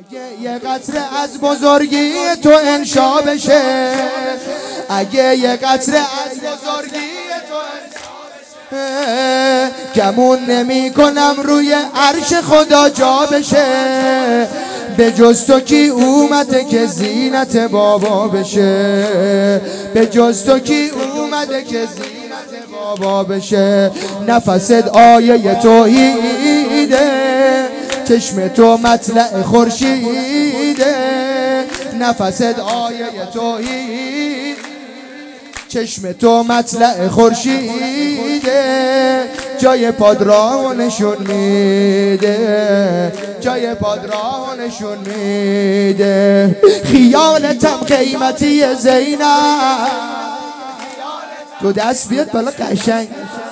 اگه یه قطره از بزرگی تو انشا بشه، اگه یه قطره از بزرگی تو انشا بشه، گمون نمی کنم روی عرش خدا جا بشه. به جز تو کی اومده که زینت بابا بشه، به جز تو کی اومده که زینت بابا بشه. نفست آیه توحیده، چشم تو مطلع خورشیده. نفست آیه توحید، چشم تو مطلع خورشیده. جای پاد را نشون میده، جای پاد را نشون میده. خیالتم قیمتی زینب، تو دست بیاد بالا قشنگ.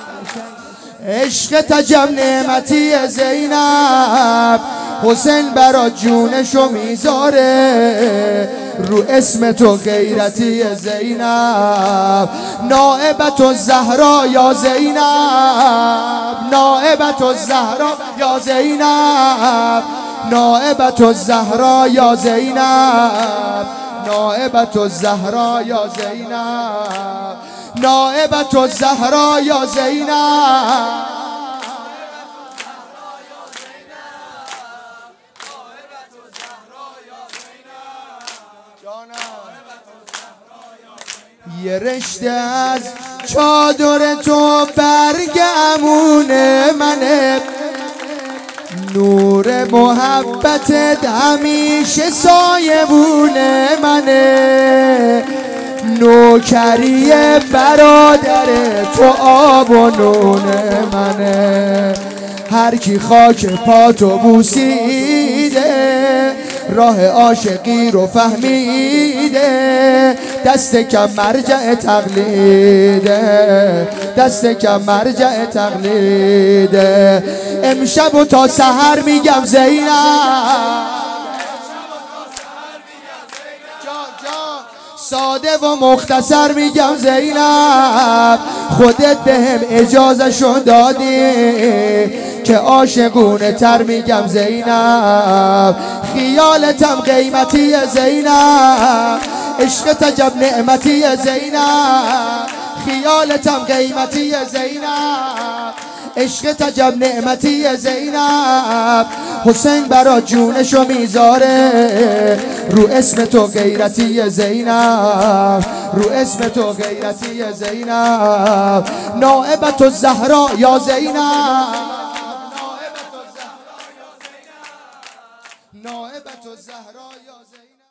عشق تجم نعمتی زینب، حسین برا جونشو میذاره. رو اسم تو غیرتی زینب، نائبت الزهرا یا زینب، نائبت الزهرا یا زینب، نائبت الزهرا یا زینب، نائبت الزهرا یا زینب، نائبت الزهرا یا زینب. یه رشته از چادر تو برگمون منه، نور محبتت همیشه سایبون منه. نوکری برادر تو آب و نون منه. هر کی خاک پاتو بوسیده، راه عاشقی رو فهمیده. دست کم مرجع تقلیده، دست کم مرجع تقلیده. امشب و تا سحر میگم زینب، ساده و مختصر میگم زینب. خودت بهم اجازه شو دادی که عاشقونه تر میگم زینب. خیالتم قیمتی زینب، عشق تجب نعمتی زینب. خیالتم قیمتی زینب، عشق تجب نعمتی زینب. حسین برا جونشو میذاره. رو اسم تو غیرتی زینب، رو اسم تو غیرتی زینب. نائبت الزهرا یا زینب، نائبت الزهرا یا زینب.